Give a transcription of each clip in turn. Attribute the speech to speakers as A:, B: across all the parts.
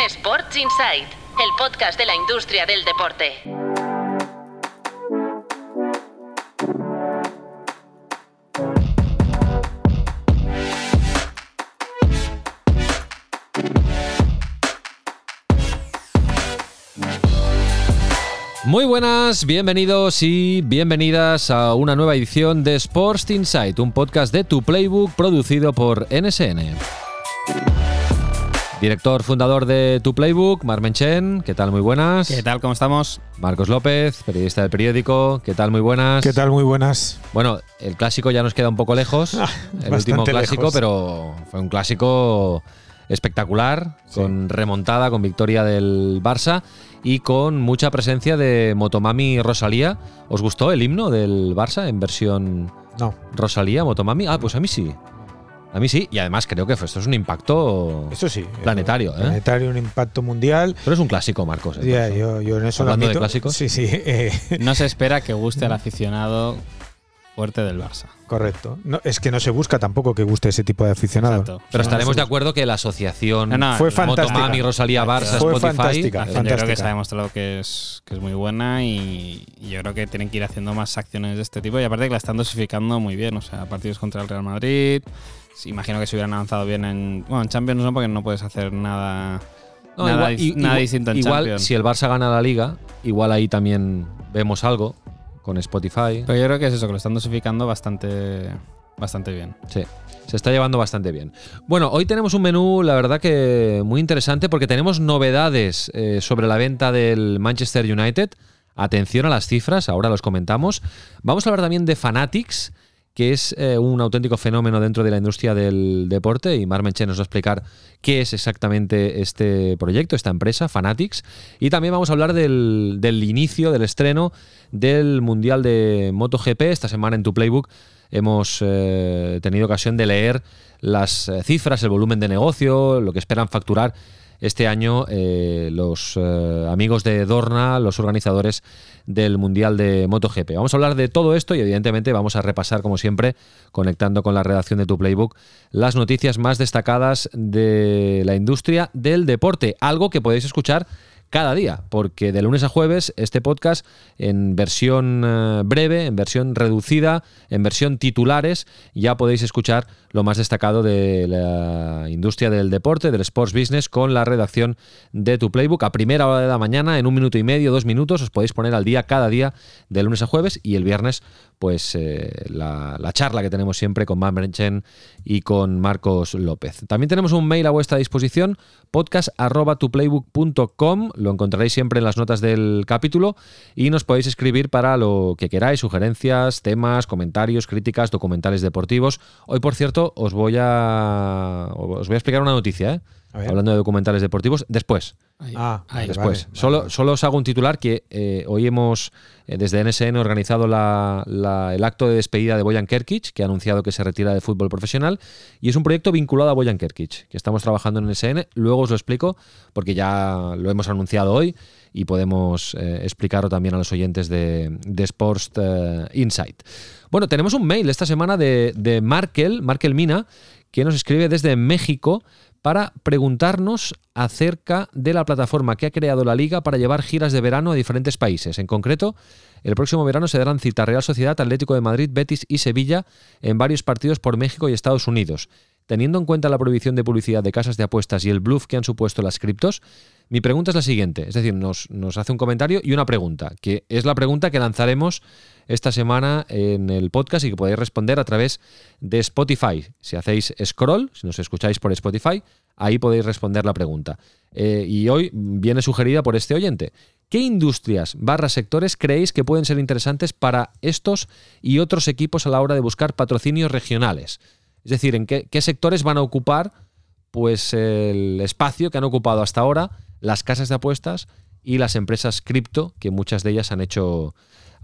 A: Sports Insight, el podcast de la industria del deporte.
B: Muy buenas, bienvenidos y bienvenidas a una nueva edición de Sports Insight, un podcast de Tu Playbook producido por NSN. Director fundador de Tu Playbook, Marc Menchen, ¿qué tal? Muy buenas.
C: ¿Qué tal? ¿Cómo estamos?
B: Marcos López, periodista del periódico, ¿qué tal? Muy buenas.
D: ¿Qué tal? Muy buenas.
B: Bueno, el clásico ya nos queda un poco lejos, el último clásico,
D: lejos.
B: pero fue un clásico espectacular, sí, con remontada, con victoria del Barça y con mucha presencia de Motomami Rosalía. ¿Os gustó el himno del Barça en versión Rosalía, Motomami? Ah, pues a mí sí. A mí sí, y además creo que esto es un impacto planetario.
D: Planetario, un impacto mundial.
B: Pero es un clásico, Marcos.
D: Ya, yo en eso
B: hablando
D: lo admito.
B: De clásicos.
D: Sí.
C: No se espera que guste al aficionado fuerte del Barça.
D: Correcto. No, es que no se busca tampoco que guste ese tipo de aficionado.
C: Exacto.
B: Pero estaremos de acuerdo que la asociación
D: fue fantástica.
B: Motomami, Rosalía, Barça,
D: fue
B: Spotify.
D: fantástica.
C: Yo creo que se ha demostrado que es muy buena y yo creo que tienen que ir haciendo más acciones de este tipo y aparte que la están dosificando muy bien. O sea, partidos contra el Real Madrid. Imagino que se hubieran avanzado bien en Champions, no, porque no puedes hacer nada distinto en
B: igual,
C: Champions.
B: Si el Barça gana la Liga, igual ahí también vemos algo con Spotify.
C: Pero yo creo que es eso, que lo están dosificando bastante bien.
B: Sí, se está llevando bastante bien. Bueno, hoy tenemos un menú, la verdad que muy interesante, porque tenemos novedades sobre la venta del Manchester United. Atención a las cifras, ahora los comentamos. Vamos a hablar también de Fanatics, que es un auténtico fenómeno dentro de la industria del deporte, y Marc Menchen nos va a explicar qué es exactamente este proyecto, esta empresa, Fanatics. Y también vamos a hablar del inicio, del estreno del Mundial de MotoGP. Esta semana en Tu Playbook hemos tenido ocasión de leer las cifras, el volumen de negocio, lo que esperan facturar este año los amigos de Dorna, los organizadores del Mundial de MotoGP. Vamos a hablar de todo esto y evidentemente vamos a repasar, como siempre, conectando con la redacción de Tu Playbook, las noticias más destacadas de la industria del deporte. Algo que podéis escuchar cada día, porque de lunes a jueves este podcast en versión breve, en versión reducida, en versión titulares, ya podéis escuchar lo más destacado de la industria del deporte, del sports business, con la redacción de Tu Playbook. A primera hora de la mañana, en 1 minuto y medio, 2 minutos, os podéis poner al día cada día de lunes a jueves, y el viernes pues la charla que tenemos siempre con Marc Menchen y con Marcos López. También tenemos un mail a vuestra disposición, podcast@tuplaybook.com. Lo encontraréis siempre en las notas del capítulo y nos podéis escribir para lo que queráis, sugerencias, temas, comentarios, críticas, documentales deportivos. Hoy, por cierto, os voy a explicar una noticia, hablando de documentales deportivos, después. Después.
D: Vale.
B: Solo os hago un titular que hoy hemos, desde NSN, organizado el acto de despedida de Bojan Kerkic, que ha anunciado que se retira del fútbol profesional, y es un proyecto vinculado a Bojan Kerkic, que estamos trabajando en NSN. Luego os lo explico, porque ya lo hemos anunciado hoy y podemos explicarlo también a los oyentes de Sports Insight. Bueno, tenemos un mail esta semana de Markel Mina, que nos escribe desde México para preguntarnos acerca de la plataforma que ha creado la Liga para llevar giras de verano a diferentes países. En concreto, el próximo verano se darán cita Real Sociedad, Atlético de Madrid, Betis y Sevilla en varios partidos por México y Estados Unidos. Teniendo en cuenta la prohibición de publicidad de casas de apuestas y el bluff que han supuesto las criptos, mi pregunta es la siguiente. Es decir, nos hace un comentario y una pregunta, que es la pregunta que lanzaremos esta semana en el podcast y que podéis responder a través de Spotify. Si hacéis scroll, si nos escucháis por Spotify, ahí podéis responder la pregunta. Y hoy viene sugerida por este oyente. ¿Qué industrias / sectores creéis que pueden ser interesantes para estos y otros equipos a la hora de buscar patrocinios regionales? Es decir, ¿en qué sectores van a ocupar pues el espacio que han ocupado hasta ahora las casas de apuestas y las empresas cripto, que muchas de ellas han hecho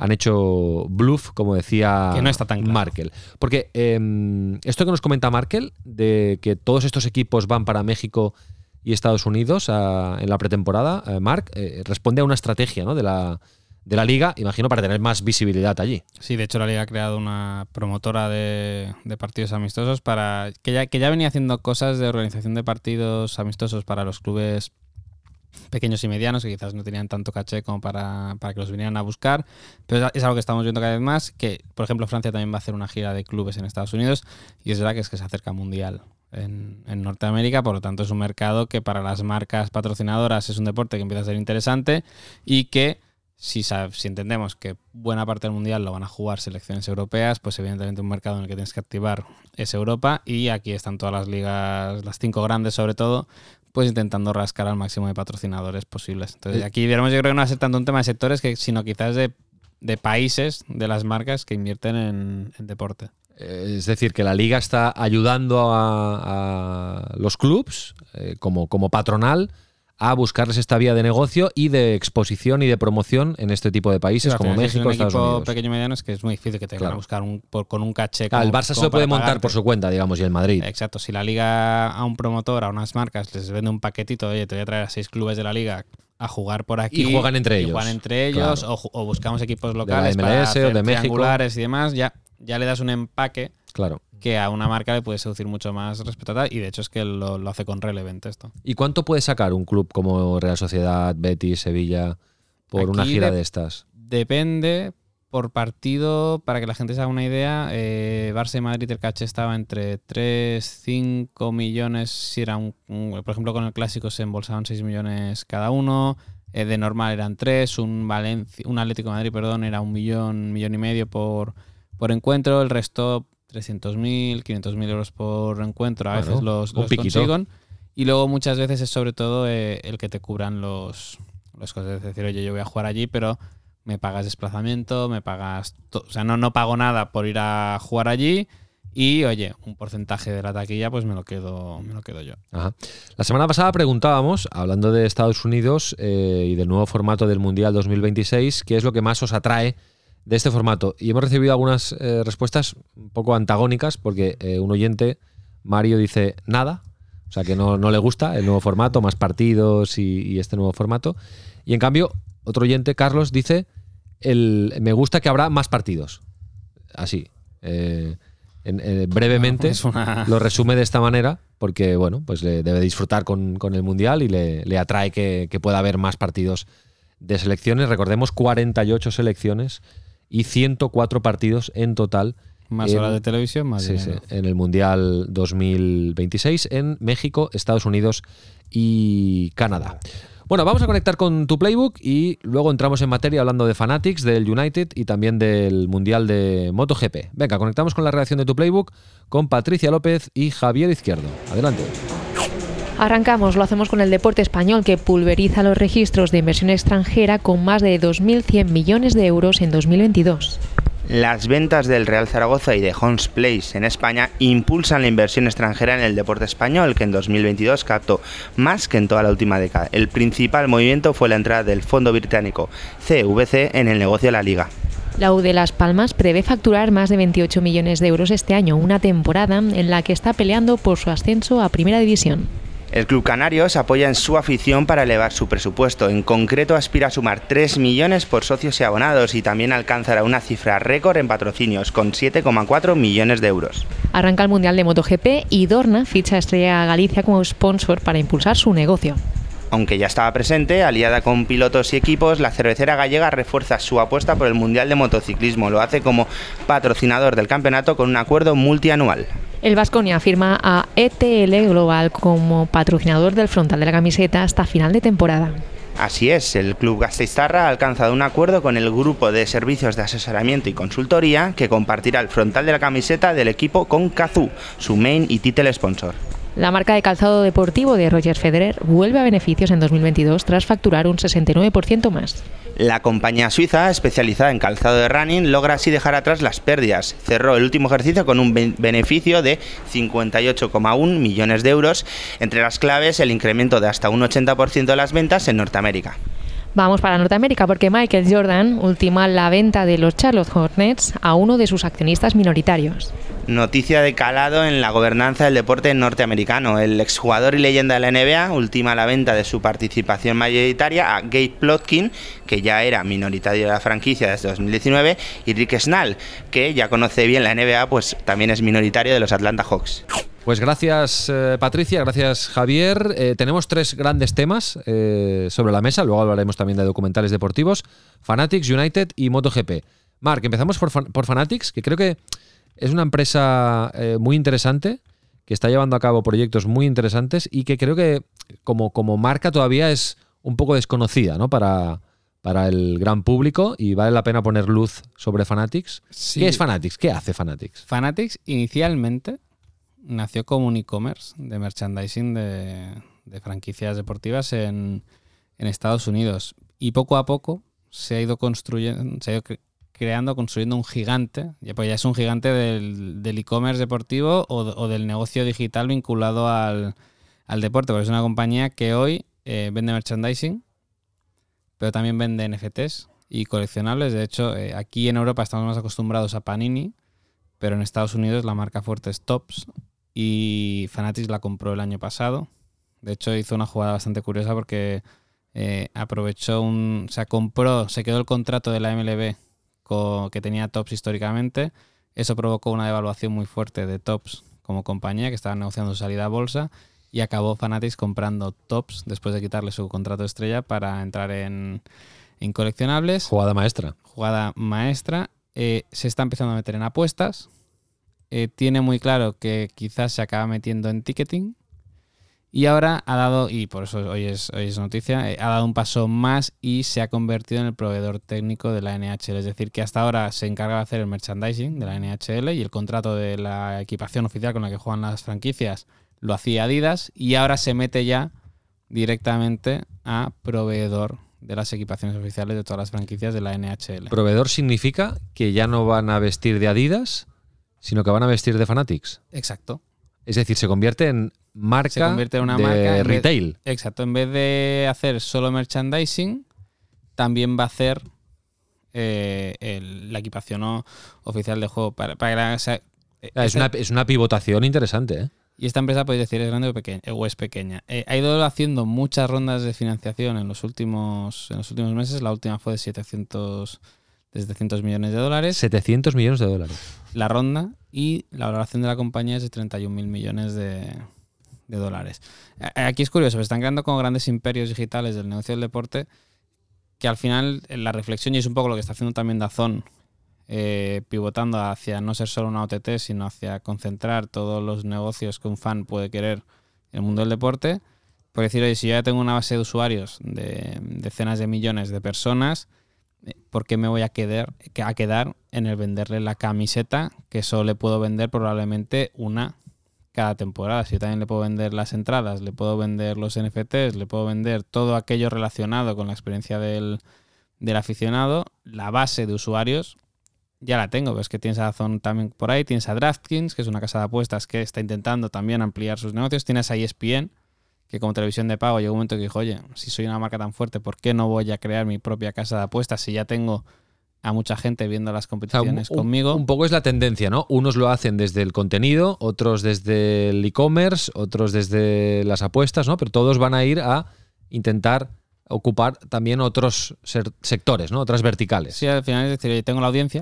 B: bluff, como decía
C: que no está tan claro.
B: Markel? Porque esto que nos comenta Markel, de que todos estos equipos van para México y Estados Unidos en la pretemporada, Marc, responde a una estrategia, ¿no?, de la Liga, imagino, para tener más visibilidad allí.
C: Sí, de hecho la Liga ha creado una promotora de partidos amistosos que ya venía haciendo cosas de organización de partidos amistosos para los clubes pequeños y medianos que quizás no tenían tanto caché como para que los vinieran a buscar, pero es algo que estamos viendo cada vez más, que por ejemplo Francia también va a hacer una gira de clubes en Estados Unidos y es verdad que se acerca Mundial en Norteamérica, por lo tanto es un mercado que para las marcas patrocinadoras es un deporte que empieza a ser interesante y que si entendemos que buena parte del Mundial lo van a jugar selecciones europeas, pues evidentemente un mercado en el que tienes que activar es Europa, y aquí están todas las ligas, las 5 grandes sobre todo, pues intentando rascar al máximo de patrocinadores posibles. Entonces aquí veremos, yo creo que no va a ser tanto un tema de sectores, sino quizás de países, de las marcas que invierten en deporte.
B: Es decir, que la liga está ayudando a los clubs como patronal a buscarles esta vía de negocio y de exposición y de promoción en este tipo de países como México, Estados Unidos.
C: Un equipo pequeño y mediano es que es muy difícil que te vayan a buscar con un caché.
B: El Barça se lo puede montar por su cuenta, digamos, y el Madrid.
C: Exacto. Si la liga a un promotor, a unas marcas, les vende un paquetito, oye, te voy a traer a 6 clubes de la liga a jugar por aquí.
B: Y juegan entre ellos.
C: Claro. O buscamos equipos locales
B: de la MLS,
C: para hacer
B: o de México,
C: triangulares y demás. Ya le das un empaque.
B: Claro.
C: Que a una marca le puede seducir mucho más respetada, y de hecho es que lo hace con Relevant esto.
B: ¿Y cuánto puede sacar un club como Real Sociedad, Betis, Sevilla por
C: Aquí
B: una gira de estas?
C: Depende por partido, para que la gente se haga una idea. Barça y Madrid, el caché estaba entre 3-5 millones, si era por ejemplo con el Clásico se embolsaban 6 millones cada uno, de normal eran 3, un Atlético de Madrid, era 1 millón, 1,5 millones por encuentro, el resto 300.000, 500.000 euros por encuentro, a veces los consiguen. Y luego muchas veces es sobre todo el que te cubran los cosas. Es decir, oye, yo voy a jugar allí, pero me pagas desplazamiento, me pagas... O sea, no pago nada por ir a jugar allí y, oye, un porcentaje de la taquilla pues me lo quedo yo.
B: Ajá. La semana pasada preguntábamos, hablando de Estados Unidos y del nuevo formato del Mundial 2026, ¿qué es lo que más os atrae de este formato? Y hemos recibido algunas respuestas un poco antagónicas, porque un oyente, Mario, dice nada, o sea que no le gusta el nuevo formato, más partidos y este nuevo formato. Y en cambio, otro oyente, Carlos, dice me gusta que habrá más partidos. Así, brevemente lo resume de esta manera, porque bueno, pues le debe disfrutar con el Mundial y le atrae que pueda haber más partidos de selecciones. Recordemos, 48 selecciones y 104 partidos en total.
C: Más horas de televisión, más dinero.
B: Sí, en el Mundial 2026 en México, Estados Unidos y Canadá. Bueno, vamos a conectar con tu Playbook y luego entramos en materia hablando de Fanatics, del United y también del Mundial de MotoGP. Venga, conectamos con la redacción de tu Playbook con Patricia López y Javier Izquierdo. Adelante.
E: Arrancamos, lo hacemos con el deporte español, que pulveriza los registros de inversión extranjera con más de 2.100 millones de euros en 2022.
F: Las ventas del Real Zaragoza y de Homes Place en España impulsan la inversión extranjera en el deporte español, que en 2022 captó más que en toda la última década. El principal movimiento fue la entrada del fondo británico CVC en el negocio de la Liga.
E: La U de Las Palmas prevé facturar más de 28 millones de euros este año, una temporada en la que está peleando por su ascenso a Primera División.
F: El club canario se apoya en su afición para elevar su presupuesto. En concreto, aspira a sumar 3 millones por socios y abonados, y también alcanzará una cifra récord en patrocinios, con 7,4 millones de euros.
E: Arranca el Mundial de MotoGP y Dorna ficha a Estrella Galicia como sponsor para impulsar su negocio.
F: Aunque ya estaba presente, aliada con pilotos y equipos, la cervecera gallega refuerza su apuesta por el Mundial de Motociclismo. Lo hace como patrocinador del campeonato con un acuerdo multianual.
E: El Baskonia firma a ETL Global como patrocinador del frontal de la camiseta hasta final de temporada.
F: Así es, el club gasteiztarra ha alcanzado un acuerdo con el grupo de servicios de asesoramiento y consultoría que compartirá el frontal de la camiseta del equipo con Cazoo, su main y title sponsor.
E: La marca de calzado deportivo de Roger Federer vuelve a beneficios en 2022 tras facturar un 69% más.
F: La compañía suiza, especializada en calzado de running, logra así dejar atrás las pérdidas. Cerró el último ejercicio con un beneficio de 58,1 millones de euros. Entre las claves, el incremento de hasta un 80% de las ventas en Norteamérica.
E: Vamos para Norteamérica, porque Michael Jordan ultima la venta de los Charlotte Hornets a uno de sus accionistas minoritarios.
F: Noticia de calado en la gobernanza del deporte norteamericano. El exjugador y leyenda de la NBA ultima la venta de su participación mayoritaria a Gabe Plotkin, que ya era minoritario de la franquicia desde 2019, y Rick Snall, que ya conoce bien la NBA, pues también es minoritario de los Atlanta Hawks.
B: Pues gracias Patricia, gracias Javier. Tenemos 3 grandes temas sobre la mesa, luego hablaremos también de documentales deportivos, Fanatics, United y MotoGP. Marc, empezamos por Fanatics, que creo que es una empresa muy interesante, que está llevando a cabo proyectos muy interesantes y que creo que como marca todavía es un poco desconocida, ¿no? para el gran público, y vale la pena poner luz sobre Fanatics.
C: Sí.
B: ¿Qué es Fanatics? ¿Qué hace Fanatics?
C: Fanatics inicialmente nació como un e-commerce de merchandising de franquicias deportivas en Estados Unidos, y poco a poco se ha ido construyendo un gigante, ya es un gigante del e-commerce deportivo o del negocio digital vinculado al deporte, porque es una compañía que hoy vende merchandising, pero también vende NFTs y coleccionables. De hecho, aquí en Europa estamos más acostumbrados a Panini, pero en Estados Unidos la marca fuerte es Topps, y Fanatics la compró el año pasado. De hecho, hizo una jugada bastante curiosa porque se quedó el contrato de la MLB que tenía Topps históricamente. Eso provocó una devaluación muy fuerte de Topps como compañía, que estaba negociando su salida a bolsa, y acabó Fanatics comprando Topps después de quitarle su contrato estrella para entrar en coleccionables.
B: Jugada maestra. Se está empezando a meter en apuestas. Tiene muy claro que quizás se acaba metiendo en ticketing. Y ahora ha dado, y por eso hoy es noticia, ha dado un paso más y se ha convertido en el proveedor técnico de la NHL. Es decir, que hasta ahora se encarga de hacer el merchandising de la NHL y el contrato de la equipación oficial con la que juegan las franquicias lo hacía Adidas, y ahora se mete ya directamente a proveedor de las equipaciones oficiales de todas las franquicias de la NHL. Proveedor significa que ya no van a vestir de Adidas, sino que van a vestir de Fanatics.
C: Exacto.
B: Es decir, se convierte en marca de retail.
C: Exacto. En vez de hacer solo merchandising, también va a hacer la equipación oficial de juego.
B: Es una pivotación interesante, ¿eh?
C: Y esta empresa, podéis decir, es grande o es pequeña. Ha ido haciendo muchas rondas de financiación en los últimos meses. La última fue de 700 millones de dólares.
B: 700 millones de dólares.
C: La ronda, y la valoración de la compañía es de 31.000 millones de dólares. Aquí es curioso, se están creando como grandes imperios digitales del negocio del deporte, que al final la reflexión, y es un poco lo que está haciendo también DAZN, pivotando hacia no ser solo una OTT, sino hacia concentrar todos los negocios que un fan puede querer en el mundo del deporte. Por decir, oye, si yo ya tengo una base de usuarios de decenas de millones de personas, ¿por qué me voy a quedar en el venderle la camiseta, que solo le puedo vender probablemente una cada temporada? Si yo también le puedo vender las entradas, le puedo vender los NFTs, le puedo vender todo aquello relacionado con la experiencia del aficionado, la base de usuarios ya la tengo. Ves que tienes a DAZN también por ahí, tienes a DraftKings, que es una casa de apuestas que está intentando también ampliar sus negocios, tienes a ESPN, que como televisión de pago llegó un momento que dijo, oye, si soy una marca tan fuerte, ¿por qué no voy a crear mi propia casa de apuestas si ya tengo a mucha gente viendo las competiciones conmigo?
B: Un poco es la tendencia, ¿no? Unos lo hacen desde el contenido, otros desde el e-commerce, otros desde las apuestas, ¿no? Pero todos van a ir a intentar ocupar también otros sectores, ¿no? Otras verticales.
C: Sí, al final es decir, oye, tengo la audiencia,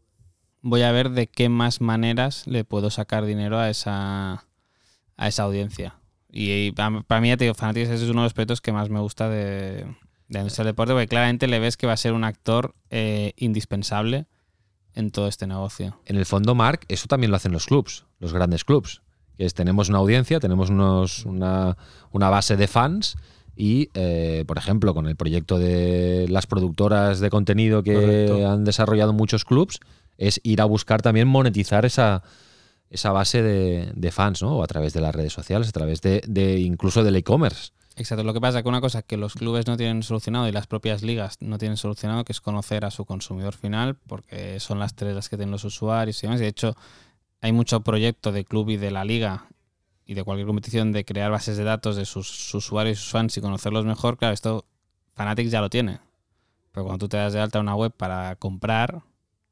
C: voy a ver de qué más maneras le puedo sacar dinero a esa audiencia. Y para mí, ya te digo, Fanatics es uno de los proyectos que más me gusta de industria del deporte, porque claramente le ves que va a ser un actor indispensable en todo este negocio.
B: En el fondo, Marc, eso también lo hacen los clubs, los grandes clubs. Que es, tenemos una audiencia, tenemos una base de fans y, por ejemplo, con el proyecto de las productoras de contenido que
D: Correcto.
B: han desarrollado muchos clubs, es ir a buscar también monetizar esa base de fans, ¿no? O a través de las redes sociales, a través de incluso del e-commerce.
C: Exacto. Lo que pasa es que una cosa que los clubes no tienen solucionado y las propias ligas no tienen solucionado, que es conocer a su consumidor final, porque son las tres las que tienen los usuarios y demás. De hecho, hay mucho proyecto de club y de la liga y de cualquier competición de crear bases de datos de sus usuarios y sus fans y conocerlos mejor. Claro, esto Fanatics ya lo tiene. Pero cuando tú te das de alta una web para comprar,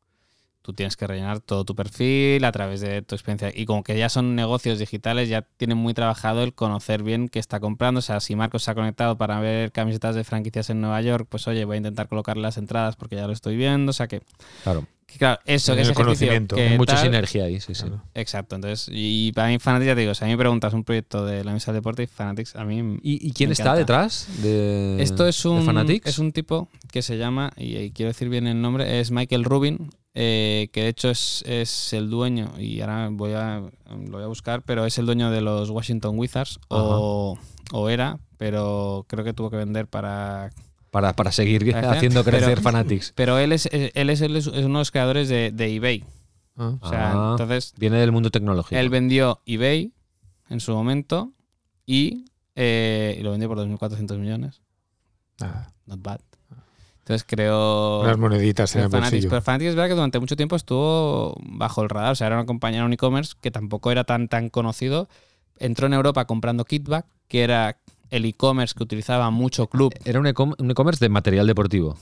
C: tú tienes que rellenar todo tu perfil a través de tu experiencia. Y como que ya son negocios digitales, ya tienen muy trabajado el conocer bien qué está comprando. O sea, si Marcos se ha conectado para ver camisetas de franquicias en Nueva York, pues oye, voy a intentar colocar las entradas porque ya lo estoy viendo. O sea que
B: Claro.
C: Claro, eso,
D: En
C: que
D: el
C: ese ejercicio
D: conocimiento.
C: que
B: Hay mucha
C: tal-
B: sinergia ahí, sí.
C: Exacto, entonces, y para mí Fanatics, ya te digo, si a mí me preguntas un proyecto de la mesa del deporte y Fanatics, a mí
B: ¿Y quién
C: me
B: está
C: encanta.
B: detrás de
C: Esto es
B: de Fanatics?
C: es un tipo que se llama, y quiero decir bien el nombre, es Michael Rubin, que de hecho es el dueño, y ahora lo voy a buscar, pero es el dueño de los Washington Wizards, o era, pero creo que tuvo que vender para
B: seguir
C: Parece,
B: haciendo crecer
C: pero-
B: Fanatics.
C: Pero él es uno de los creadores de eBay. O sea, entonces
B: Viene del mundo tecnológico.
C: él vendió eBay en su momento y lo vendió por 2.400 millones.
D: Nada.
C: Not bad. Entonces creo...
D: Unas moneditas en el
C: Fanatics,
D: bolsillo.
C: pero Fanatics es verdad que durante mucho tiempo estuvo bajo el radar. O sea, era una compañía, un e-commerce que tampoco era tan conocido. Entró en Europa comprando Kitback, que era el e-commerce que utilizaba mucho club.
B: Era un e-commerce de material deportivo.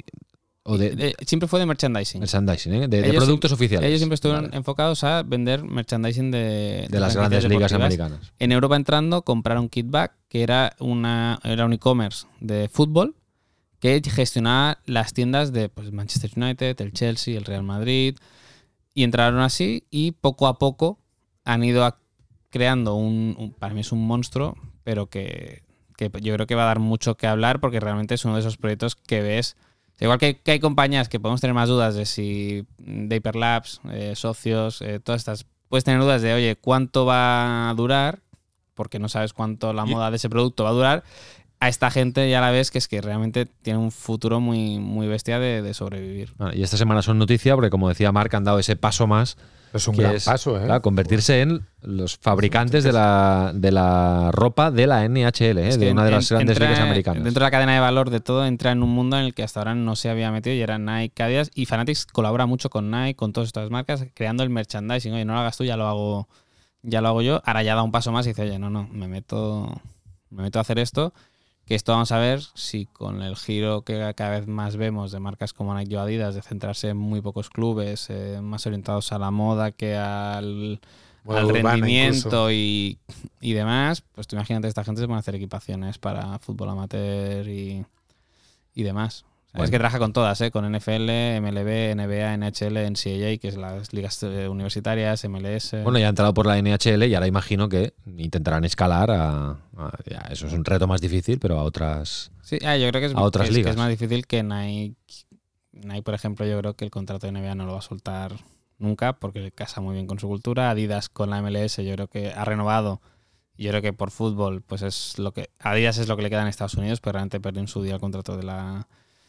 B: O de
C: Siempre fue de merchandising.
B: merchandising, ¿eh? de
C: Ellos
B: productos oficiales.
C: Ellos siempre estuvieron
B: Vale.
C: enfocados a vender merchandising de
B: De las
C: franquicias
B: grandes ligas
C: deportivas.
B: americanas.
C: En Europa entrando, compraron Kitback, que era un e-commerce de fútbol que gestionaba las tiendas de pues, Manchester United, el Chelsea, el Real Madrid. Y entraron así y poco a poco han ido creando para mí es un monstruo, pero que yo creo que va a dar mucho que hablar porque realmente es uno de esos proyectos que ves. Igual que hay compañías que podemos tener más dudas de si Vapor Labs, socios, todas estas, puedes tener dudas de, oye, ¿cuánto va a durar? Porque no sabes cuánto la moda de ese producto va a durar. A esta gente ya la ves que es que realmente tiene un futuro muy, muy bestia de sobrevivir.
B: Y esta semana son noticia porque, como decía Marc, han dado ese paso más.
D: Es un
B: que
D: gran paso, ¿eh?
B: Claro, convertirse en los fabricantes de la ropa de la NHL,
C: Es que
B: de una de las grandes ligas americanas.
C: Dentro de la cadena de valor de todo entra en un mundo en el que hasta ahora no se había metido y era Nike, Adidas, y Fanatics colabora mucho con Nike, con todas estas marcas, creando el merchandising. Oye, no lo hagas tú, ya lo hago yo. Ahora ya da un paso más y dice, oye, no, me meto a hacer esto. Que esto vamos a ver si con el giro que cada vez más vemos de marcas como Nike o Adidas, de centrarse en muy pocos clubes, más orientados a la moda que al rendimiento y demás, pues tú imagínate, esta gente se puede hacer equipaciones para fútbol amateur y demás. O sea,
B: Bueno.
C: Es que trabaja con todas, con NFL, MLB, NBA, NHL, NCAA, que es las ligas universitarias, MLS.
B: Bueno, ya ha entrado por la NHL y ahora imagino que intentarán escalar ya, eso es un reto más difícil, pero a otras.
C: Sí, yo creo que es,
B: a otras
C: que
B: ligas.
C: es más difícil que Nike. Nike, por ejemplo, yo creo que el contrato de NBA no lo va a soltar nunca porque casa muy bien con su cultura. Adidas con la MLS yo creo que ha renovado. Yo creo que por fútbol, pues es lo que Adidas es lo que le queda en Estados Unidos, pero realmente perdió en su día el contrato de la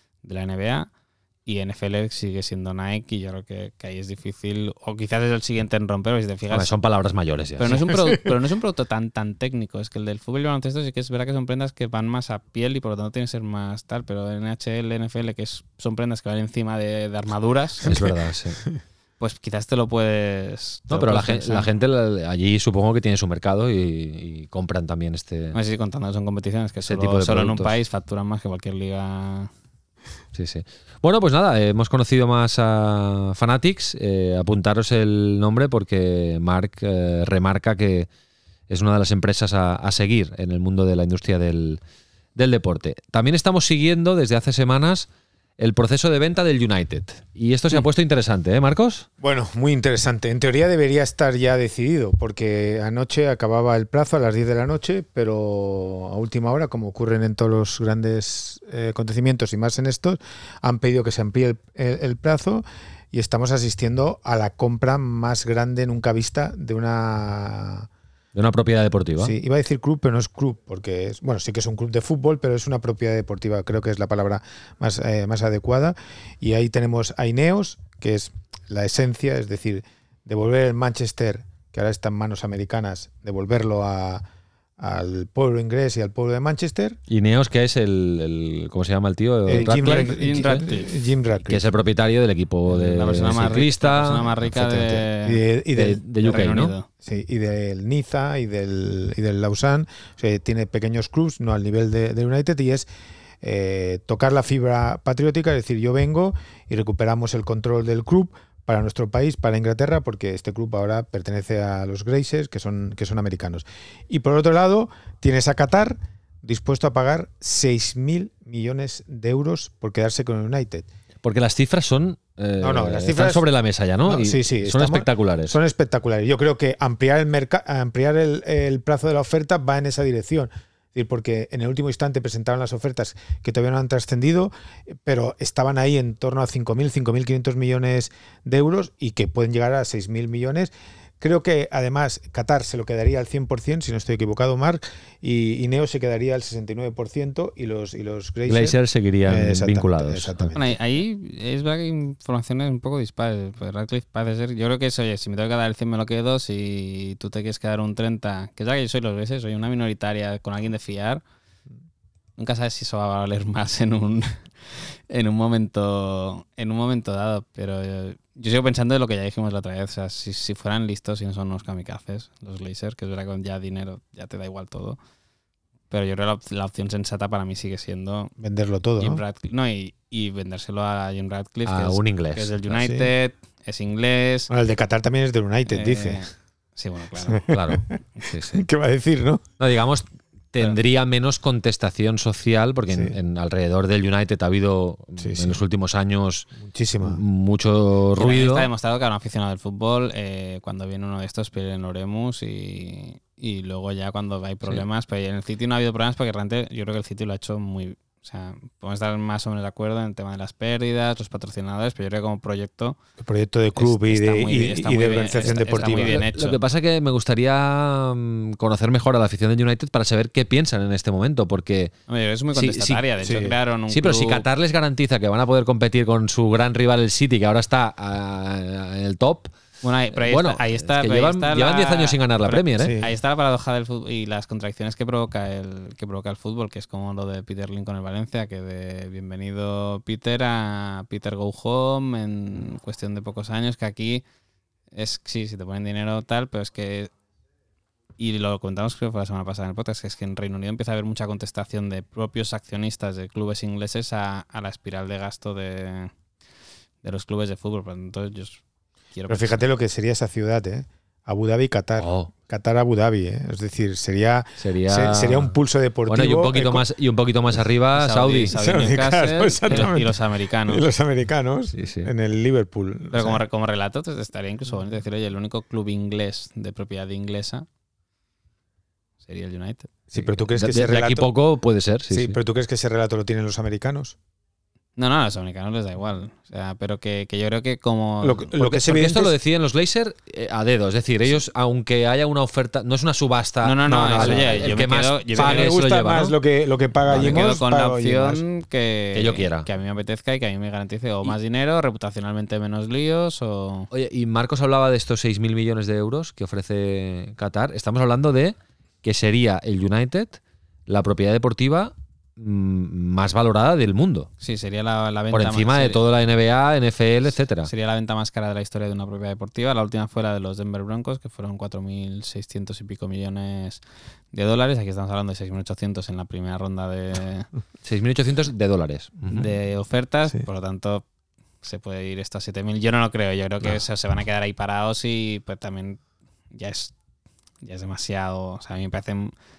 C: NBA. Y NFL sigue siendo Nike y yo creo que ahí es difícil, o quizás es el siguiente en romper, si te fijas.
B: Hombre, son palabras mayores ya.
C: Pero
B: sí.
C: no es un producto tan técnico. Es que el del fútbol y baloncesto sí que es verdad que son prendas que van más a piel y por lo tanto tienen que ser más tal. Pero NHL, NFL, que son prendas que van encima de armaduras,
B: Es verdad, sí.
C: pues quizás te lo puedes.
B: No, pero la gente allí supongo que tiene su mercado y compran también
C: No sé si contando son competiciones que
B: ese
C: solo,
B: tipo de
C: solo en un
B: productos.
C: país facturan más que cualquier liga.
B: Sí. Bueno, pues nada, hemos conocido más a Fanatics. Apuntaros el nombre porque Marc remarca que es una de las empresas a seguir en el mundo de la industria del deporte. También estamos siguiendo desde hace semanas el proceso de venta del United. Y esto se ha puesto interesante, ¿eh, Marcos?
D: Bueno, muy interesante. En teoría debería estar ya decidido, porque anoche acababa el plazo a las 10 de la noche, pero a última hora, como ocurren en todos los grandes acontecimientos y más en estos, han pedido que se amplíe el plazo y estamos asistiendo a la compra más grande nunca vista de una
B: propiedad deportiva.
D: Sí, iba a decir club, pero no es club, porque sí que es un club de fútbol, pero es una propiedad deportiva, creo que es la palabra más adecuada. Y ahí tenemos a Ineos, que es la esencia, es decir, devolver el Manchester, que ahora está en manos americanas, devolverlo al pueblo inglés y al pueblo de Manchester.
B: Ineos, que es el ¿cómo se llama el tío?
D: Jim
B: Ratcliffe,
D: Ratcliffe.
B: Que es el propietario del equipo de
C: la persona
B: ciclista.
C: más rica
B: de UK,
C: Reino
B: ¿no?
C: Unido.
D: Sí, y del Niza y del Lausanne. O sea, tiene pequeños clubs, no al nivel de United, y es tocar la fibra patriótica, es decir, yo vengo y recuperamos el control del club para nuestro país, para Inglaterra, porque este club ahora pertenece a los Glazers, que son americanos. Y por otro lado, tienes a Qatar dispuesto a pagar 6.000 millones de euros por quedarse con el United.
B: Porque las cifras son
D: las cifras
B: están sobre la mesa ya, ¿no?
D: No,
B: Y
D: sí,
B: son espectaculares.
D: Son espectaculares. Yo creo que ampliar el plazo de la oferta va en esa dirección. Es decir, porque en el último instante presentaron las ofertas que todavía no han trascendido, pero estaban ahí en torno a 5.500 millones de euros y que pueden llegar a 6.000 millones. Creo que además Qatar se lo quedaría al 100%, si no estoy equivocado, Marc, y Neo se quedaría al 69% y los
B: Glazer seguirían vinculados.
D: Exactamente.
C: Bueno, ahí es verdad que hay informaciones un poco dispares. Pues Radcliffe parece ser, yo creo que es, oye, si me tengo que dar el 100 me lo quedo, si tú te quieres quedar un 30, que es verdad que yo soy los veces, soy una minoritaria con alguien de fiar, nunca sabes si eso va a valer más en un momento dado, pero yo sigo pensando en lo que ya dijimos la otra vez. O sea, si fueran listos y no son unos kamikazes, los Glazers, que es verdad que con ya dinero ya te da igual todo. Pero yo creo que la opción sensata para mí sigue siendo
D: venderlo todo,
C: Jim
D: ¿no?
C: Ratcliffe, no, y vendérselo a Jim Ratcliffe,
B: A un inglés.
C: que es del United, es inglés.
D: Bueno, el de Qatar también es del United, dice.
C: Sí, bueno, claro.
B: Claro. Sí, sí.
D: ¿Qué va a decir, no?
B: No, digamos, tendría menos contestación social, porque en alrededor del United ha habido en los últimos años
D: muchísima.
B: Mucho ruido.
C: Está demostrado que a un aficionado del fútbol, cuando viene uno de estos, pierden Oremus y luego ya cuando hay problemas, pero en el City no ha habido problemas porque realmente yo creo que el City lo ha hecho muy... O sea, podemos estar más o menos de acuerdo en el tema de las pérdidas, los patrocinadores, pero yo creo que como proyecto...
D: El proyecto de club y de organización deportiva.
C: Está muy bien hecho.
B: Lo que pasa es que me gustaría conocer mejor a la afición del United para saber qué piensan en este momento, porque...
C: Hombre, es muy contestataria, de hecho crearon un
B: Sí, pero
C: club...
B: si Qatar les garantiza que van a poder competir con su gran rival el City, que ahora está en el top...
C: Bueno, ahí está,
B: es que llevan 10 años sin ganar la Premier, ¿eh?
C: Sí. Ahí está la paradoja del fútbol y las contradicciones que provoca el fútbol, que es como lo de Peter Lim con el Valencia, que de bienvenido Peter a Peter Go Home en cuestión de pocos años, que aquí es, sí, si te ponen dinero tal, pero es que, y lo comentamos creo que fue la semana pasada en el podcast, que es que en Reino Unido empieza a haber mucha contestación de propios accionistas de clubes ingleses a la espiral de gasto de los clubes de fútbol. Entonces
D: pero fíjate lo que sería esa ciudad, ¿eh? Abu Dhabi, Qatar. Qatar, Abu Dhabi, ¿eh? Es decir, sería un pulso deportivo.
B: Bueno, y un poquito más arriba, Saudi.
D: Claro,
C: y los americanos.
D: Y los americanos
B: sí.
D: En el Liverpool.
C: Pero como relato te estaría incluso bonito decir, oye, el único club inglés de propiedad inglesa sería el United.
D: Sí, pero tú crees que
B: ese relato... De aquí poco puede ser, sí.
D: Pero tú crees que ese relato lo tienen los americanos.
C: No, a los americanos les da igual. O sea, pero que yo creo que como...
B: Lo que es evidente esto lo decían los Glazer a dedo. Es decir, ellos, aunque haya una oferta, no es una subasta.
C: No.
B: El
C: yo
B: que más
D: pague me gusta más lo que paga Jim.
C: Me quedo con la opción que
B: yo quiera.
C: Que a mí me apetezca y que a mí me garantice o más dinero, reputacionalmente menos líos o...
B: Oye, y Marcos hablaba de estos 6.000 millones de euros que ofrece Qatar. Estamos hablando de que sería el United la propiedad deportiva más valorada del mundo.
C: Sí, sería la venta
B: por encima de toda la NBA, NFL, etcétera.
C: Sería la venta más cara de la historia de una propiedad deportiva. La última fue la de los Denver Broncos, que fueron 4.600 y pico millones de dólares. Aquí estamos hablando de 6.800 en la primera ronda de
B: 6.800 de dólares
C: de ofertas, por lo tanto se puede ir esto a 7.000. Yo no lo creo, yo creo que se van a quedar ahí parados y pues también ya es demasiado. O sea, a mí me parece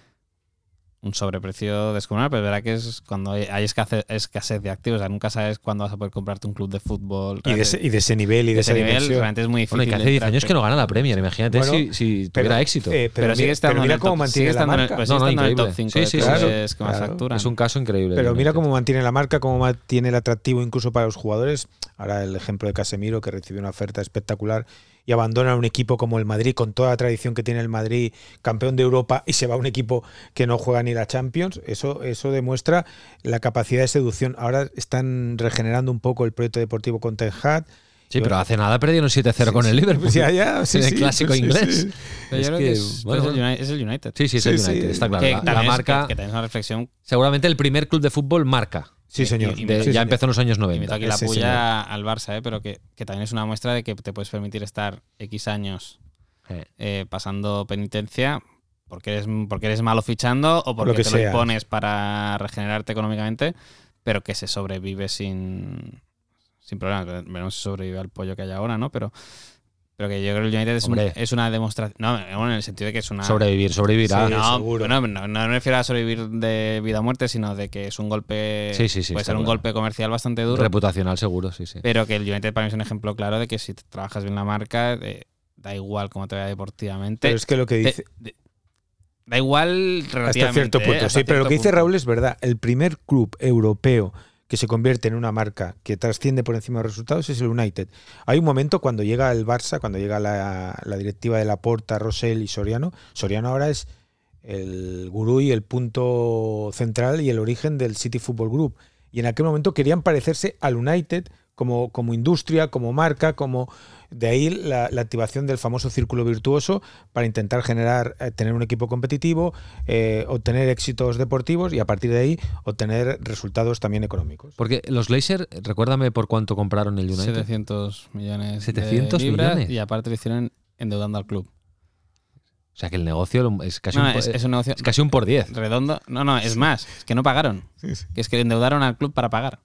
C: un sobreprecio descomunal, pero es verdad que es cuando hay escasez de activos. O sea, nunca sabes cuándo vas a poder comprarte un club de fútbol.
D: Y de ese nivel y de esa dimensión.
C: Realmente es muy difícil.
B: Bueno, y que hace 10 años que no gana la Premier. Imagínate si tuviera éxito.
C: Pero sigue estando
D: mira cómo mantiene la marca.
C: En el top 5 de clubes que más facturan.
B: Es un caso increíble.
D: Pero mira cómo mantiene la marca, cómo mantiene el atractivo incluso para los jugadores. Ahora el ejemplo de Casemiro, que recibió una oferta espectacular y abandona un equipo como el Madrid, con toda la tradición que tiene el Madrid, campeón de Europa, y se va a un equipo que no juega ni la Champions. Eso demuestra la capacidad de seducción. Ahora están regenerando un poco el proyecto deportivo con Ten Hag.
B: Sí, pero hace nada perdieron 7-0 con el Liverpool.
D: Sí,
B: el clásico inglés.
C: Sí. Pero yo creo que es el United.
B: Sí, es el United, está claro. La marca,
C: que tenés una reflexión.
B: Seguramente el primer club de fútbol marca.
D: Sí, señor.
B: Ya empezó en los años 90.
C: Y meto aquí la puya al Barça, pero que también es una muestra de que te puedes permitir estar X años pasando penitencia porque eres malo fichando o porque te lo impones para regenerarte económicamente, pero que se sobrevive sin problemas. Veremos si sobrevive al pollo que hay ahora, ¿no? Pero Pero que yo creo que el United es una demostración. No, bueno, en el sentido de que es una.
B: Sobrevivir.
D: Sí,
C: No,
D: seguro.
C: bueno, no me refiero a sobrevivir de vida o muerte, sino de que es un golpe.
B: Sí,
C: puede ser
B: seguro.
C: un golpe comercial bastante duro.
B: Reputacional, seguro, sí.
C: Pero que el United para mí es un ejemplo claro de que si trabajas bien la marca, da igual cómo te vaya deportivamente.
D: Pero es que lo que dice.
C: Da igual relativamente.
D: Hasta cierto punto,
C: hasta
D: sí, pero lo
C: cierto
D: que dice
C: punto.
D: Raúl es verdad. El primer club europeo que se convierte en una marca que trasciende por encima de los resultados es el United. Hay un momento cuando llega el Barça, cuando llega la directiva de Laporta, Rosell y Soriano. Soriano ahora es el gurú y el punto central y el origen del City Football Group. Y en aquel momento querían parecerse al United como industria, como marca, como de ahí la activación del famoso círculo virtuoso para intentar tener un equipo competitivo, obtener éxitos deportivos y a partir de ahí obtener resultados también económicos.
B: Porque los Glazers, recuérdame por cuánto compraron el United.
C: 700 millones
B: 700
C: de libras
B: millones.
C: y aparte lo hicieron endeudando al club.
B: O sea que el negocio es casi,
C: Es un negocio
B: es casi un por 10.
C: redondo. No, es más, es que no pagaron.
D: Sí, sí.
C: Que es que endeudaron al club para pagar.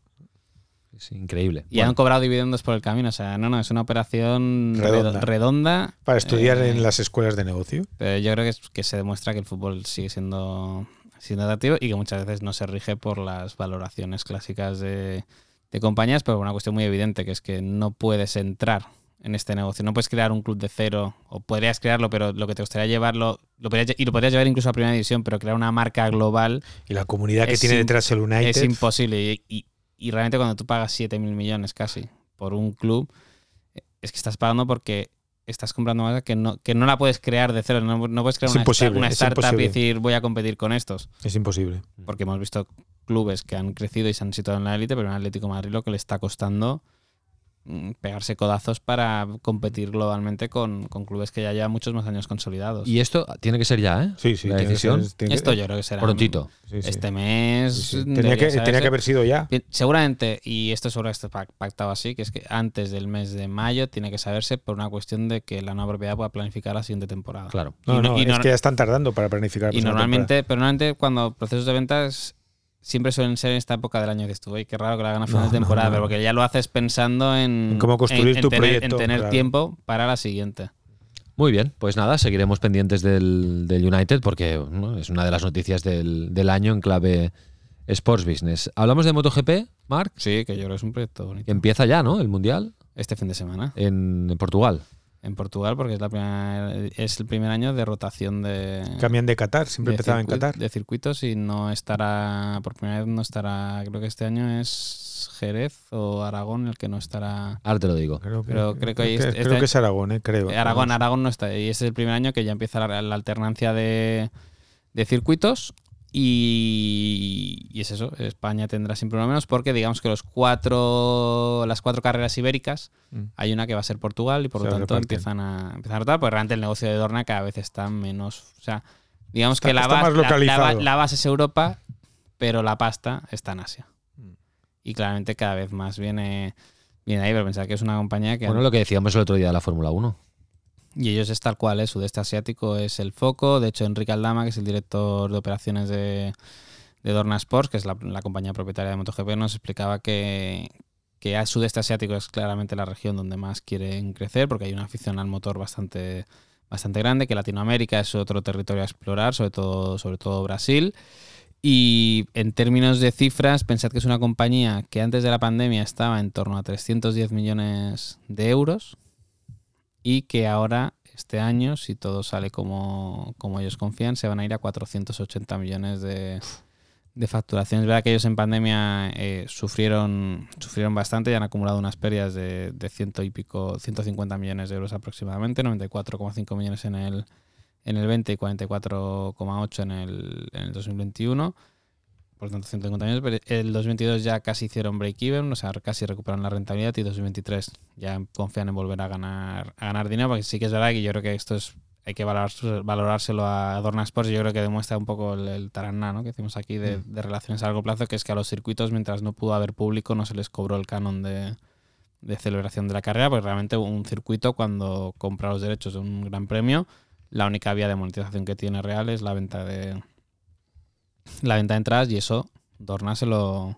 B: Es increíble.
C: Y han cobrado dividendos por el camino. O sea, es una operación redonda.
D: Para estudiar en las escuelas de negocio.
C: Pero yo creo que se demuestra que el fútbol sigue siendo atractivo y que muchas veces no se rige por las valoraciones clásicas de compañías, pero por una cuestión muy evidente, que es que no puedes entrar en este negocio. No puedes crear un club de cero, o podrías crearlo, pero lo que te gustaría llevarlo, lo podrías llevar incluso a primera división, pero crear una marca global
D: Y la comunidad que
C: es
D: tiene detrás el United.
C: es imposible. Y realmente cuando tú pagas 7.000 millones casi por un club, es que estás pagando porque estás comprando más que no la puedes crear de cero. No puedes crear
D: Es
C: una,
D: imposible,
C: una
D: es
C: startup
D: imposible.
C: y decir voy a competir con estos.
D: Es imposible.
C: Porque hemos visto clubes que han crecido y se han situado en la élite, pero en Atlético de Madrid lo que le está costando pegarse codazos para competir globalmente con clubes que ya llevan muchos más años consolidados.
B: Y esto tiene que ser ya, ¿eh?
D: Sí,
B: La
D: tiene que
B: decisión.
D: ser-
C: Esto yo creo que será
B: prontito.
D: Sí, sí.
C: este mes.
D: Sí, sí.
C: debería
D: Tenía
C: saberse.
D: que haber sido ya.
C: Bien, seguramente, y esto seguro que está pactado así, que es que antes del mes de mayo tiene que saberse por una cuestión de que la nueva propiedad pueda planificar la siguiente temporada.
B: Claro.
D: Es que ya están tardando para planificar. la
C: Y
D: próxima
C: normalmente cuando procesos de ventas siempre suelen ser en esta época del año que estuve. Qué raro que lo hagan a final de temporada,
D: no.
C: pero porque ya lo haces pensando en
D: cómo construir tu
C: tener,
D: proyecto,
C: en tener
D: claro.
C: tiempo para la siguiente.
B: Muy bien, pues nada, seguiremos pendientes del United porque bueno, es una de las noticias del año en clave Sports Business. Hablamos de MotoGP, Marc,
C: Sí, que yo creo que es un proyecto bonito.
B: que empieza ya, ¿no? El Mundial
C: Este fin de semana
B: en Portugal.
C: en Portugal, porque es el primer año de rotación de
D: Cambian de Qatar, siempre empezaba en Qatar.
C: de circuitos y no estará, por primera vez no estará, creo que este año es Jerez o Aragón el que no estará.
B: Ahora te lo digo.
D: Creo que,
C: Pero creo que
D: creo que es Aragón, creo.
C: Aragón no está. Y ese es el primer año que ya empieza la alternancia de circuitos. Y es eso, España tendrá siempre uno menos porque digamos que las cuatro carreras ibéricas hay una que va a ser Portugal y por lo
D: Se
C: tanto
D: reparten.
C: empiezan a rotar, pues realmente el negocio de Dorna cada vez está menos, o sea, digamos
D: Está-
C: que la
D: está más
C: base,
D: localizado.
C: la base es Europa, pero la pasta está en Asia. Y claramente cada vez más viene ahí, pero pensar que es una compañía que
B: Bueno, lo que decíamos el otro día de la Fórmula 1.
C: y ellos es tal cual, Sudeste Asiático es el foco. De hecho, Enrique Aldama, que es el director de operaciones de Dorna Sports, que es la compañía propietaria de MotoGP, nos explicaba que a Sudeste Asiático es claramente la región donde más quieren crecer, porque hay una afición al motor bastante grande, que Latinoamérica es otro territorio a explorar, sobre todo Brasil. Y en términos de cifras, pensad que es una compañía que antes de la pandemia estaba en torno a 310 millones de euros y que ahora, este año, si todo sale como ellos confían, se van a ir a 480 millones de facturación. Es verdad que ellos en pandemia sufrieron bastante y han acumulado unas pérdidas de 150 millones de euros aproximadamente, 94,5 millones en el 20 y 44,8 en el 2021. Por tanto, 150 millones. Pero el 2022 ya casi hicieron break-even, o sea, casi recuperaron la rentabilidad, y 2023 ya confían en volver a ganar dinero, porque sí que es verdad que yo creo que esto hay que valorárselo a Dorna Sports. Yo creo que demuestra un poco el taraná, ¿no?, que decimos aquí de relaciones a largo plazo, que es que a los circuitos, mientras no pudo haber público, no se les cobró el canon de celebración de la carrera, porque realmente un circuito, cuando compra los derechos de un gran premio, la única vía de monetización que tiene real es la venta de entradas, y eso Dorna se lo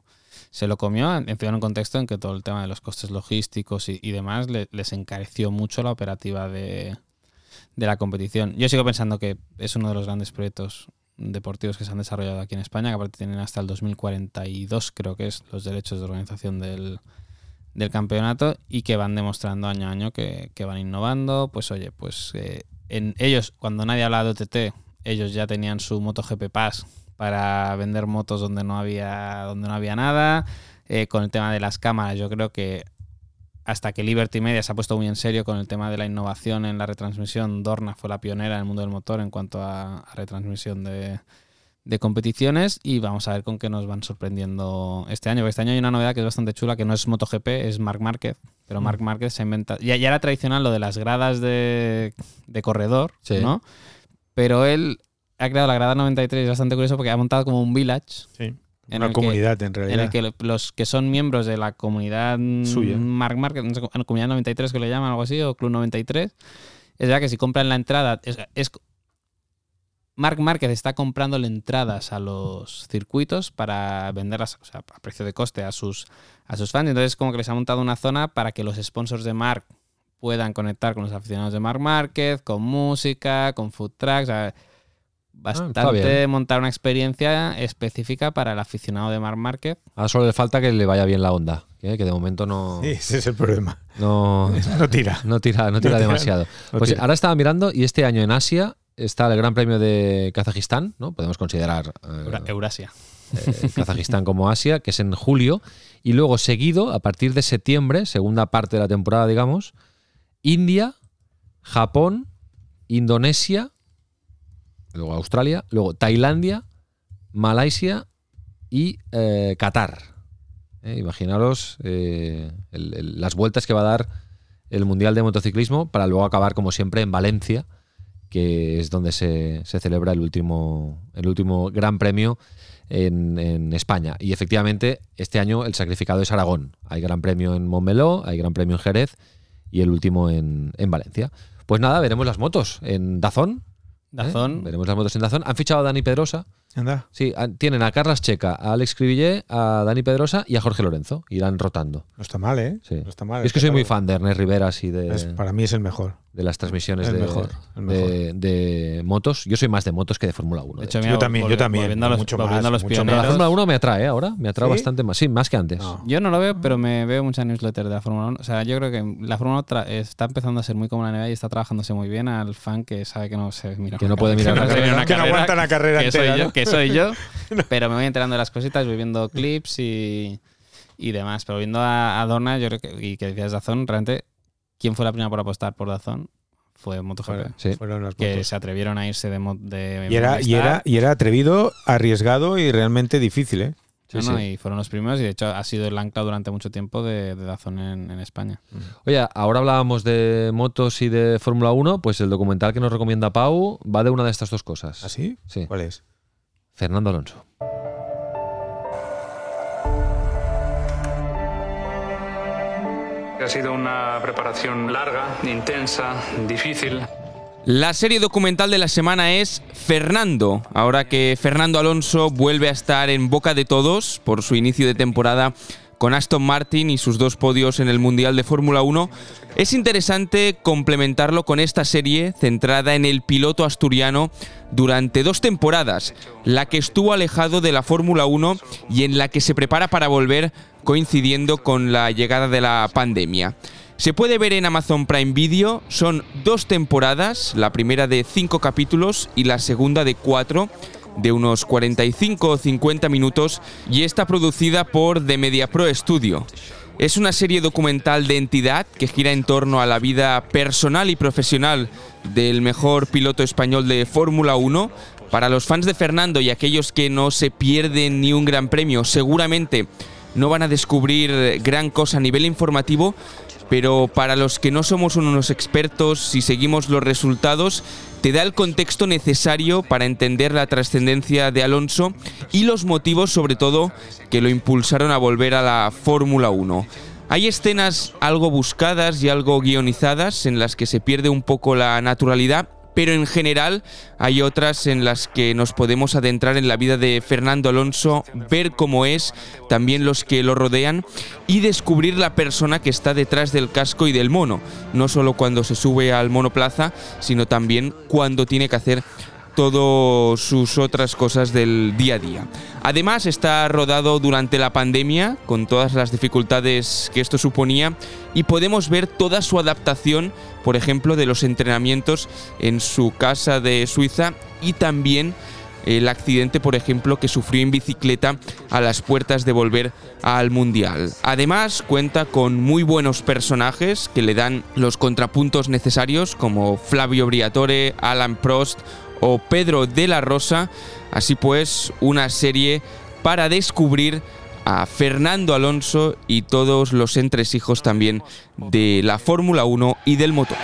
C: se lo comió, encima en un contexto en que todo el tema de los costes logísticos y demás les encareció mucho la operativa de la competición. Yo sigo pensando que es uno de los grandes proyectos deportivos que se han desarrollado aquí en España, que aparte tienen hasta el 2042, creo que es, los derechos de organización del campeonato, y que van demostrando año a año que van innovando. Pues oye, en ellos, cuando nadie hablaba de OTT, ellos ya tenían su MotoGP Pass para vender motos donde no había nada. Con el tema de las cámaras, yo creo que hasta que Liberty Media se ha puesto muy en serio con el tema de la innovación en la retransmisión, Dorna fue la pionera en el mundo del motor en cuanto a retransmisión de competiciones, y vamos a ver con qué nos van sorprendiendo este año. Porque este año hay una novedad que es bastante chula, que no es MotoGP, es Marc Márquez, pero Marc Márquez se inventa... Ya era tradicional lo de las gradas de corredor, sí, ¿no? Pero él ha creado la grada 93, es bastante curioso porque ha montado como un village.
D: Sí. Una comunidad, en realidad.
C: En el que los que son miembros de la comunidad
D: suya,
C: Marc Márquez, no sé, comunidad 93 que le llaman, algo así, o Club 93, es verdad que si compran la entrada, Marc Márquez está comprándole entradas a los circuitos para venderlas, o sea, a precio de coste a sus fans. Entonces, como que les ha montado una zona para que los sponsors de Marc puedan conectar con los aficionados de Marc Márquez, con música, con food trucks. O sea, bastante montar una experiencia específica para el aficionado de Marc Márquez.
B: Ahora solo le falta que le vaya bien la onda, que de momento no...
D: Sí, ese es el problema.
B: No tira demasiado. Pues ahora estaba mirando, y este año en Asia está el Gran Premio de Kazajistán, ¿no? Podemos considerar
C: Eurasia.
B: Kazajistán como Asia, que es en julio, y luego seguido, a partir de septiembre, segunda parte de la temporada, digamos, India, Japón, Indonesia, luego Australia, luego Tailandia, Malasia y Qatar. Imaginaros las vueltas que va a dar el Mundial de Motociclismo para luego acabar, como siempre, en Valencia, que es donde se celebra el último Gran Premio en España. Y efectivamente, este año el sacrificado es Aragón. Hay Gran Premio en Montmeló, hay Gran Premio en Jerez y el último en Valencia. Pues nada, veremos las motos en DAZN. Veremos las motos en DAZN. Han fichado a Dani Pedrosa.
D: Anda.
B: Sí, tienen a Carles Checa, a Alex Cribillé, a Dani Pedrosa y a Jorge Lorenzo. Irán rotando.
D: No está mal, ¿eh?
B: Sí.
D: No está mal.
B: Es que soy muy fan de Ernest Riveras y
D: para mí es el mejor.
B: De las transmisiones
D: el mejor.
B: De motos. Yo soy más de motos que de Fórmula 1.
C: De hecho,
D: yo también.
C: Mucho más.
B: La Fórmula 1 me atrae ahora. Me atrae bastante más. Sí, más que antes.
C: No. Yo no lo veo, pero me veo muchas newsletters de la Fórmula 1. O sea, yo creo que la Fórmula 1 está empezando a ser muy como la NBA y está trabajándose muy bien al fan que sabe que no se mira.
B: Que no puede mirar
D: que no aguanta la carrera entera.
C: Que soy yo. Pero me voy enterando de las cositas, voy viendo clips y demás. Pero viendo a Dorna, yo creo que decías DAZN, realmente, ¿quién fue la primera por apostar por DAZN? Fue MotoGP.
B: Sí.
D: Fueron las
C: que
D: motos.
C: se atrevieron a irse de
D: y era atrevido, arriesgado y realmente difícil, ¿eh?
C: Sí. Y fueron los primeros, y de hecho ha sido el ancla durante mucho tiempo de DAZN en España.
B: Oye, ahora hablábamos de motos y de Fórmula 1, pues el documental que nos recomienda Pau va de una de estas dos cosas.
D: ¿Ah, sí?
B: Sí.
D: ¿Cuál es?
B: Fernando Alonso.
G: Ha sido una preparación larga, intensa, difícil.
H: La serie documental de la semana es Fernando, ahora que Fernando Alonso vuelve a estar en boca de todos por su inicio de temporada con Aston Martin y sus 2 podios en el Mundial de Fórmula 1, es interesante complementarlo con esta serie centrada en el piloto asturiano durante 2 temporadas, la que estuvo alejado de la Fórmula 1 y en la que se prepara para volver coincidiendo con la llegada de la pandemia. Se puede ver en Amazon Prime Video, son 2 temporadas, la primera de 5 capítulos y la segunda de 4, de unos 45 o 50 minutos, y está producida por The Media Pro Studio. Es una serie documental de entidad que gira en torno a la vida personal y profesional del mejor piloto español de Fórmula 1. Para los fans de Fernando y aquellos que no se pierden ni un gran premio, seguramente no van a descubrir gran cosa a nivel informativo, pero para los que no somos unos expertos y seguimos los resultados, te da el contexto necesario para entender la trascendencia de Alonso y los motivos, sobre todo, que lo impulsaron a volver a la Fórmula 1. Hay escenas algo buscadas y algo guionizadas en las que se pierde un poco la naturalidad, pero en general hay otras en las que nos podemos adentrar en la vida de Fernando Alonso, ver cómo es, también los que lo rodean y descubrir la persona que está detrás del casco y del mono, no solo cuando se sube al monoplaza, sino también cuando tiene que hacer todas sus otras cosas del día a día. Además, está rodado durante la pandemia, con todas las dificultades que esto suponía, y podemos ver toda su adaptación, por ejemplo, de los entrenamientos en su casa de Suiza y también el accidente, por ejemplo, que sufrió en bicicleta a las puertas de volver al Mundial. Además, cuenta con muy buenos personajes que le dan los contrapuntos necesarios, como Flavio Briatore, Alain Prost o Pedro de la Rosa. Así pues, una serie para descubrir a Fernando Alonso y todos los entresijos también de la Fórmula 1 y del motor.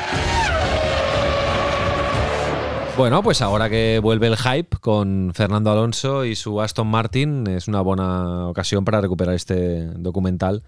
B: Bueno, pues ahora que vuelve el hype con Fernando Alonso y su Aston Martin, es una buena ocasión para recuperar este documental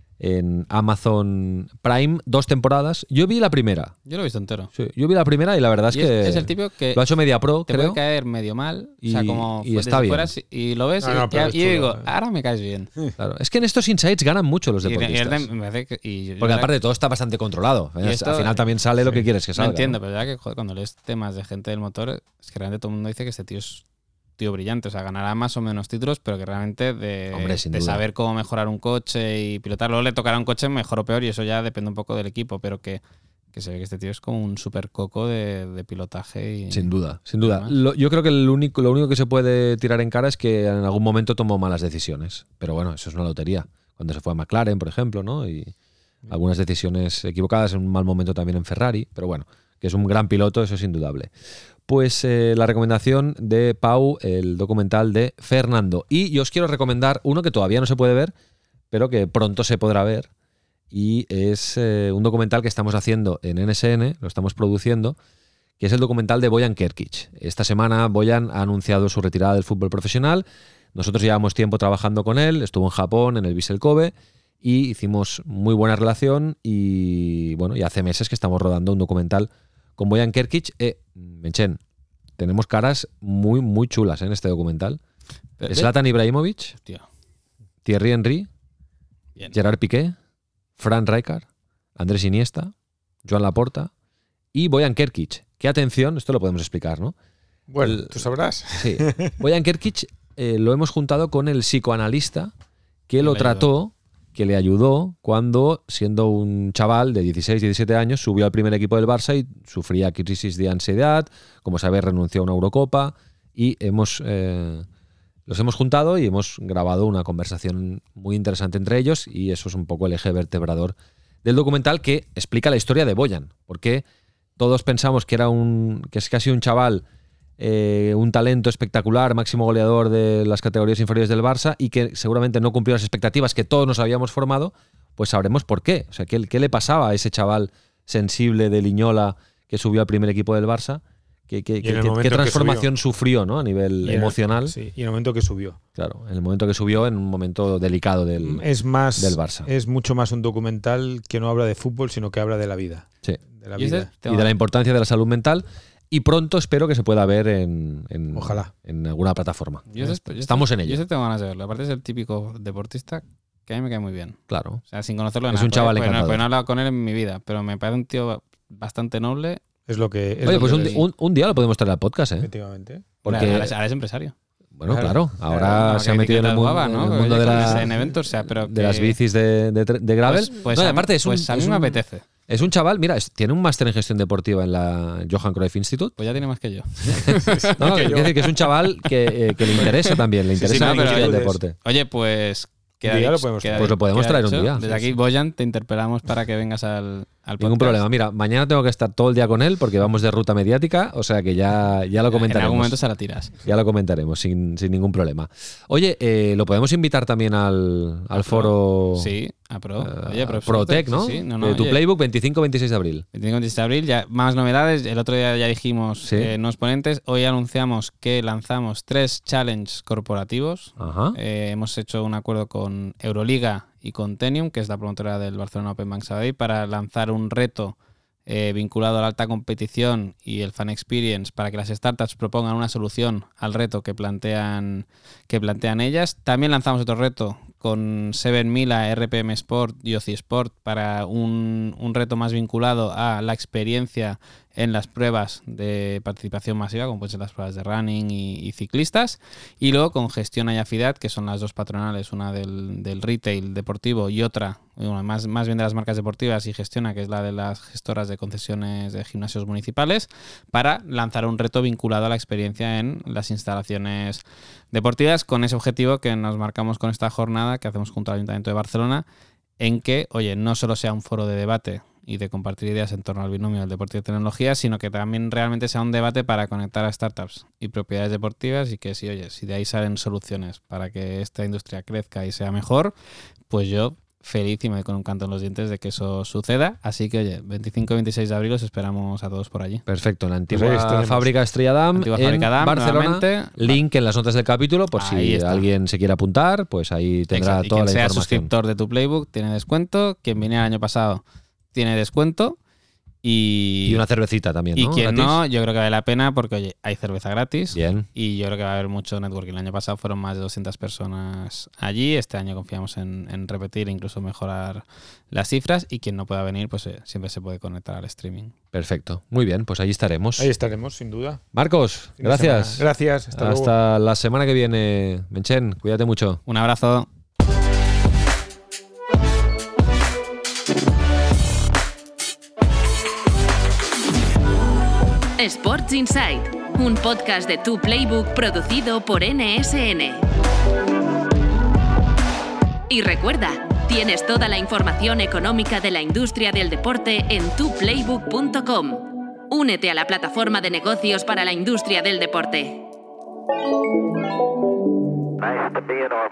B: en Amazon Prime, 2 temporadas. Yo vi la primera.
C: Yo lo he visto entero.
B: Sí, yo vi la primera y la verdad es que
C: es el típico que
B: lo ha hecho MediaPro,
C: te
B: creo.
C: puede caer medio mal,
B: Y-
C: o sea, como
B: y está bien.
C: fueras y lo ves
D: pero es
C: y yo
D: chulo,
C: digo, ahora me caes bien.
B: Claro. Es que en estos insights ganan mucho los deportistas. Porque aparte de todo está bastante controlado.
C: Y esto-
B: Al final también sale lo que quieres que
C: No
B: salga.
C: entiendo, pero ya que joder, cuando lees temas de gente del motor, es que realmente todo el mundo dice que este tío es tío brillante, o sea, ganará más o menos títulos, pero que realmente
B: Hombre, sin
C: de
B: duda.
C: saber cómo mejorar un coche y pilotarlo, le tocará un coche mejor o peor y eso ya depende un poco del equipo, pero que se ve que este tío es como un super coco de pilotaje. Y,
B: Sin duda, sin duda.
C: Además.
B: Yo creo que lo único que se puede tirar en cara es que en algún momento tomó malas decisiones. Pero bueno, eso es una lotería. Cuando se fue a McLaren, por ejemplo, ¿no? Y algunas decisiones equivocadas en un mal momento también en Ferrari. Pero bueno, que es un gran piloto, eso es indudable. Pues la recomendación de Pau, el documental de Fernando. Y yo os quiero recomendar uno que todavía no se puede ver, pero que pronto se podrá ver. Y es un documental que estamos haciendo en NSN, lo estamos produciendo, que es el documental de Bojan Kerkic. Esta semana Bojan ha anunciado su retirada del fútbol profesional. Nosotros llevamos tiempo trabajando con él, estuvo en Japón, en el Vissel Kobe, y hicimos muy buena relación y bueno, y hace meses que estamos rodando un documental con Bojan Kerkic. Menchen, tenemos caras muy, muy chulas en este documental. Zlatan Ibrahimovic,
C: Hostia,
B: Thierry Henry,
C: bien.
B: Gerard Piqué, Fran Rijkaard, Andrés Iniesta, Joan Laporta y Bojan Kerkic. Que atención, esto lo podemos explicar, ¿no?
D: Bueno, tú sabrás.
B: Sí. Bojan Kerkic lo hemos juntado con el psicoanalista que lo
C: le
B: trató, que le ayudó cuando, siendo un chaval de 16, 17 años, subió al primer equipo del Barça y sufría crisis de ansiedad. Como sabes, renunció a una Eurocopa y los hemos juntado y hemos grabado una conversación muy interesante entre ellos, y eso es un poco el eje vertebrador del documental, que explica la historia de Bojan. Porque todos pensamos que es casi un chaval, un talento espectacular, máximo goleador de las categorías inferiores del Barça, y que seguramente no cumplió las expectativas que todos nos habíamos formado. Pues sabremos por qué. O sea, ¿qué le pasaba a ese chaval sensible de Liñola que subió al primer equipo del Barça? ¿Qué transformación sufrió, ¿no? A nivel emocional?
D: Sí, y en el momento que subió.
B: Claro, en el momento que subió, en un momento delicado del Barça.
D: Es mucho más un documental que no habla de fútbol, sino que habla de la vida.
B: Sí.
D: De la
C: Y ese
D: vida.
B: Y de la importancia de la salud mental. Y pronto espero que se pueda ver
D: Ojalá.
B: en alguna plataforma.
C: Estamos
B: en ello.
C: Yo tengo ganas de verlo. Aparte es el típico deportista que a mí me cae muy bien.
B: Claro.
C: O sea, sin conocerlo de
B: Es
C: nada.
B: un chaval
C: pues no
B: encantador.
C: he hablado con él en mi vida, pero me parece un tío bastante noble.
D: Es lo que.
B: Oye, pues
C: que-
B: un día lo podemos traer al podcast, ¿eh?
D: Efectivamente.
B: Porque,
C: Ahora es empresario.
B: bueno, claro, ahora
C: No,
B: se ha
C: que
B: metido en el mundo,
C: guapa, ¿no?
B: en el mundo de,
C: en eventos, o sea, pero
B: de
C: que-
B: las bicis de gravel.
C: Pues
B: No, y
C: a mí-
B: aparte
C: pues a mí me apetece.
B: Es un chaval, mira, tiene un máster en gestión deportiva en la Johan Cruyff Institute.
C: Pues ya tiene más que yo.
B: No, quiero decir que es un chaval que le interesa también, le interesa
C: no,
B: la
C: pero
B: industria del
D: es-
B: deporte.
C: Oye, pues...
D: Un día lo podemos traer.
B: Pues lo podemos traer un día.
C: Desde aquí, Bojan, te interpelamos para que vengas al podcast.
B: Ningún problema. Mira, mañana tengo que estar todo el día con él porque vamos de ruta mediática, o sea que ya lo
C: En algún
B: comentaremos.
C: momento se la tiras.
B: Ya lo comentaremos sin ningún problema. Oye, lo podemos invitar también al foro
C: Sí, a Pro. Oye, pero
B: ProTech, ¿no?
C: Sí, no,
B: De tu
C: oye,
B: Playbook 25-26 de abril.
C: 25 de abril, ya más novedades. El otro día ya dijimos
B: Sí.
C: nuevos ponentes. Hoy anunciamos que lanzamos 3 challenges corporativos.
B: Ajá.
C: Hemos hecho un acuerdo con Euroliga y con Tenium, que es la promotora del Barcelona Open Bank Sabadell, para lanzar un reto vinculado a la alta competición y el fan experience para que las startups propongan una solución al reto que plantean ellas. También lanzamos otro reto con 7Mila, RPM Sport y OCI Sport para un reto más vinculado a la experiencia en las pruebas de participación masiva, como pueden ser las pruebas de running y ciclistas. Y luego con Gestión y Afidad, que son las dos patronales, una del retail deportivo y otra, bueno, más bien de las marcas deportivas, y Gestiona, que es la de las gestoras de concesiones de gimnasios municipales, para lanzar un reto vinculado a la experiencia en las instalaciones deportivas, con ese objetivo que nos marcamos con esta jornada que hacemos junto al Ayuntamiento de Barcelona, en que, oye, no solo sea un foro de debate y de compartir ideas en torno al binomio del deporte y tecnología, sino que también realmente sea un debate para conectar a startups y propiedades deportivas, y que si de ahí salen soluciones para que esta industria crezca y sea mejor, pues yo feliz y me doy con un canto en los dientes de que eso suceda. Así que, oye, 25 y 26 de abril os esperamos a todos por allí.
B: Perfecto, en la antigua fábrica Estrella Damm en Barcelona. Link en las notas del capítulo, por si alguien se quiere apuntar, pues ahí tendrá toda la información. Quien sea
C: suscriptor de Tu Playbook tiene descuento. Quien viniera el año pasado tiene descuento. Y
B: una cervecita también, ¿no?
C: Y quien
B: ¿Gratis?
C: no, yo creo que vale la pena porque, oye, hay cerveza gratis.
B: Bien.
C: Y yo creo que va a haber mucho networking. El año pasado fueron más de 200 personas allí. Este año confiamos en repetir e incluso mejorar las cifras. Y quien no pueda venir, pues siempre se puede conectar al streaming.
B: Perfecto. Muy bien, pues ahí estaremos.
D: Ahí estaremos, sin duda.
B: Marcos, gracias.
D: Gracias. Hasta
B: luego. La semana que viene. Menchen, cuídate mucho.
C: Un abrazo.
A: Sports Insight, un podcast de Tu Playbook producido por NSN. Y recuerda, tienes toda la información económica de la industria del deporte en tuplaybook.com. Únete a la plataforma de negocios para la industria del deporte.
I: Nice to be an